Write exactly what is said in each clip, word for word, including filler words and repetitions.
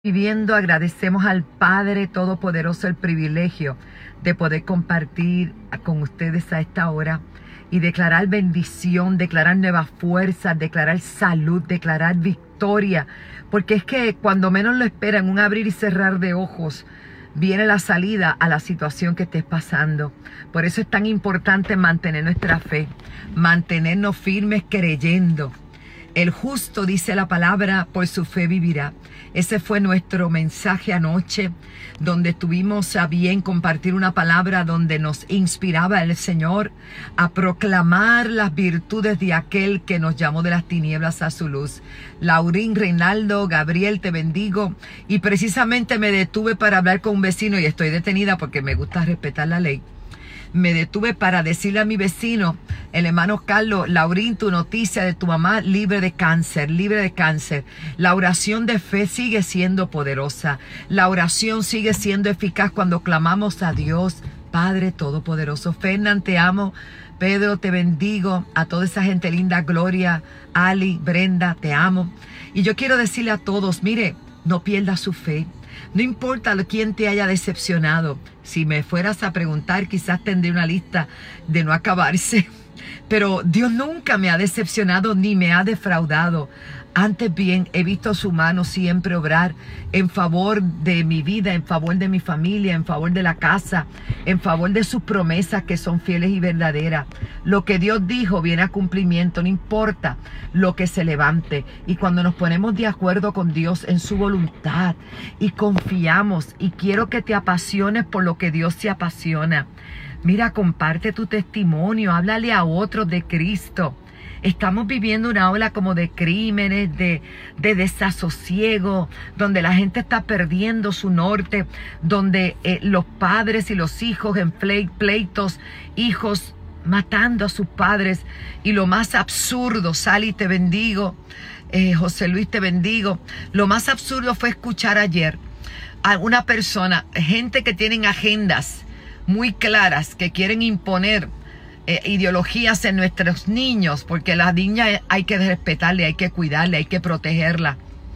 Viviendo, agradecemos al Padre Todopoderoso el privilegio de poder compartir con ustedes a esta hora y declarar bendición, declarar nuevas fuerzas, declarar salud, declarar victoria, porque es que cuando menos lo esperan, un abrir y cerrar de ojos, viene la salida a la situación que estés pasando. Por eso es tan importante mantener nuestra fe, mantenernos firmes creyendo. El justo, dice la palabra, por su fe vivirá. Ese fue nuestro mensaje anoche, donde tuvimos a bien compartir una palabra donde nos inspiraba el Señor a proclamar las virtudes de aquel que nos llamó de las tinieblas a su luz. Laurín, Reinaldo, Gabriel, te bendigo. Y precisamente me detuve para hablar con un vecino, y estoy detenida porque me gusta respetar la ley. Me detuve para decirle a mi vecino, el hermano Carlos: Laurín, tu noticia de tu mamá libre de cáncer, libre de cáncer. La oración de fe sigue siendo poderosa. La oración sigue siendo eficaz cuando clamamos a Dios, Padre Todopoderoso. Fernán, te amo. Pedro, te bendigo. A toda esa gente linda, Gloria, Ali, Brenda, te amo. Y yo quiero decirle a todos, mire, no pierda su fe. No importa quién te haya decepcionado. Si me fueras a preguntar, quizás tendré una lista de no acabarse. Pero Dios nunca me ha decepcionado ni me ha defraudado. Antes bien, he visto su mano siempre obrar en favor de mi vida, en favor de mi familia, en favor de la casa, en favor de sus promesas que son fieles y verdaderas. Lo que Dios dijo viene a cumplimiento, no importa lo que se levante. Y cuando nos ponemos de acuerdo con Dios en su voluntad y confiamos, y quiero que te apasiones por lo que Dios se apasiona. Mira, comparte tu testimonio, háblale a otros de Cristo. Estamos viviendo una ola como de crímenes, de, de desasosiego, donde la gente está perdiendo su norte, donde eh, los padres y los hijos en pleitos, hijos matando a sus padres. Y lo más absurdo, Sally, te bendigo, eh, José Luis, te bendigo. Lo más absurdo fue escuchar ayer a una persona, gente que tienen agendas muy claras, que quieren imponer Eh, ideologías en nuestros niños, porque la niña hay que respetarle, hay que cuidarle, hay que protegerla.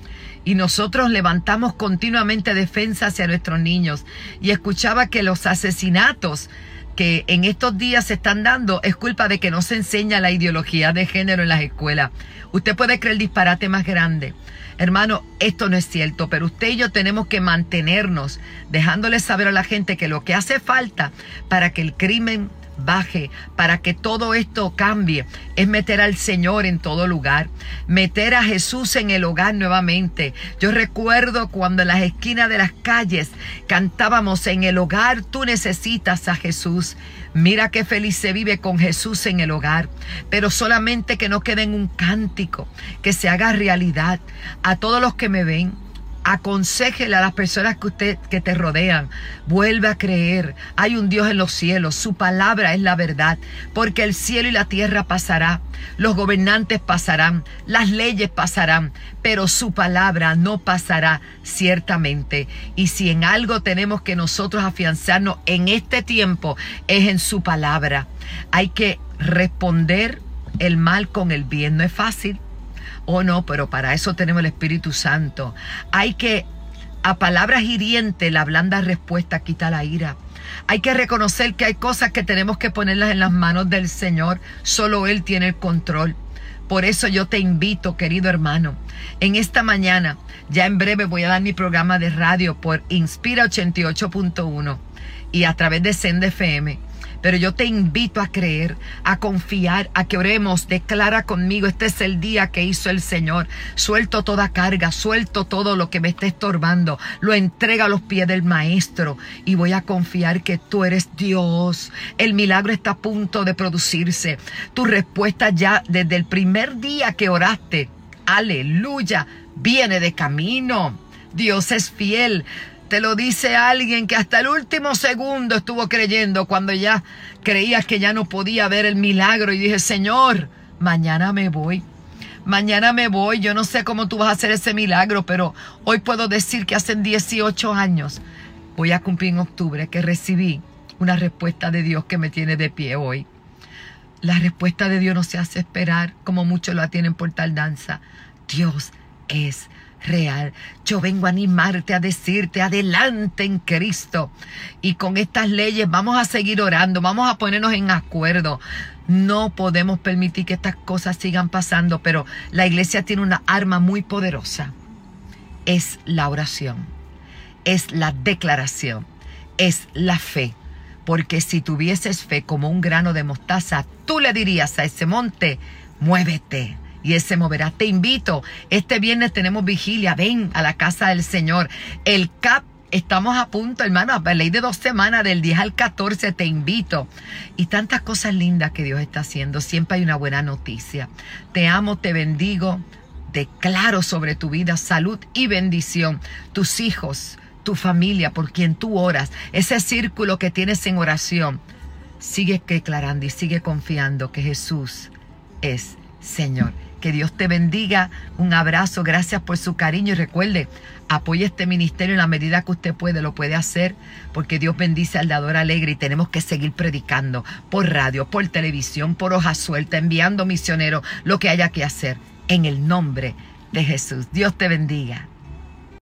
Y nosotros levantamos continuamente defensa hacia nuestros niños. Y escuchaba que los asesinatos que en estos días se están dando es culpa de que no se enseña la ideología de género en las escuelas. Usted puede creer el disparate más grande. Hermano, esto no es cierto, pero usted y yo tenemos que mantenernos dejándole saber a la gente que lo que hace falta para que el crimen baje, para que todo esto cambie, es meter al Señor en todo lugar, meter a Jesús en el hogar nuevamente. Yo recuerdo cuando en las esquinas de las calles cantábamos: en el hogar tú necesitas a Jesús. Mira qué feliz se vive con Jesús en el hogar, pero solamente que no quede en un cántico, que se haga realidad. A todos los que me ven, aconséjele a las personas que usted que te rodean: vuelve a creer, hay un Dios en los cielos, su palabra es la verdad, porque el cielo y la tierra pasará, los gobernantes pasarán, las leyes pasarán, pero su palabra no pasará ciertamente. Y si en algo tenemos que nosotros afianzarnos en este tiempo, es en su palabra. Hay que responder el mal con el bien. No es fácil. Oh no, pero para eso tenemos el Espíritu Santo. Hay que, a palabras hirientes, la blanda respuesta quita la ira. Hay que reconocer que hay cosas que tenemos que ponerlas en las manos del Señor. Solo Él tiene el control. Por eso yo te invito, querido hermano, en esta mañana, ya en breve voy a dar mi programa de radio por Inspira ochenta y ocho punto uno y a través de Senda F M. Pero yo te invito a creer, a confiar, a que oremos. Declara conmigo: este es el día que hizo el Señor. Suelto toda carga, suelto todo lo que me esté estorbando. Lo entrega a los pies del Maestro y voy a confiar que tú eres Dios. El milagro está a punto de producirse. Tu respuesta ya desde el primer día que oraste, aleluya, viene de camino. Dios es fiel. Te lo dice alguien que hasta el último segundo estuvo creyendo, cuando ya creías que ya no podía ver el milagro, y dije: Señor, mañana me voy. Mañana me voy. Yo no sé cómo tú vas a hacer ese milagro, pero hoy puedo decir que hace dieciocho años, voy a cumplir en octubre, que recibí una respuesta de Dios que me tiene de pie hoy. La respuesta de Dios no se hace esperar como muchos la tienen por tardanza. Dios es real. Yo vengo a animarte, a decirte, adelante en Cristo. Y con estas leyes vamos a seguir orando, vamos a ponernos en acuerdo. No podemos permitir que estas cosas sigan pasando, pero la iglesia tiene una arma muy poderosa. Es la oración, es la declaración, es la fe. Porque si tuvieses fe como un grano de mostaza, tú le dirías a ese monte, muévete, y él se moverá. Te invito, este viernes tenemos vigilia, ven a la casa del Señor. El C A P, estamos a punto, hermano, a ley de dos semanas, del diez al catorce, te invito. Y tantas cosas lindas que Dios está haciendo, siempre hay una buena noticia. Te amo, te bendigo, declaro sobre tu vida salud y bendición. Tus hijos, tu familia, por quien tú oras, ese círculo que tienes en oración, sigue declarando y sigue confiando que Jesús es Señor. Que Dios te bendiga, un abrazo, gracias por su cariño y recuerde, apoye este ministerio en la medida que usted puede, lo puede hacer, porque Dios bendice al dador alegre y tenemos que seguir predicando por radio, por televisión, por hoja suelta, enviando misioneros, lo que haya que hacer, en el nombre de Jesús. Dios te bendiga.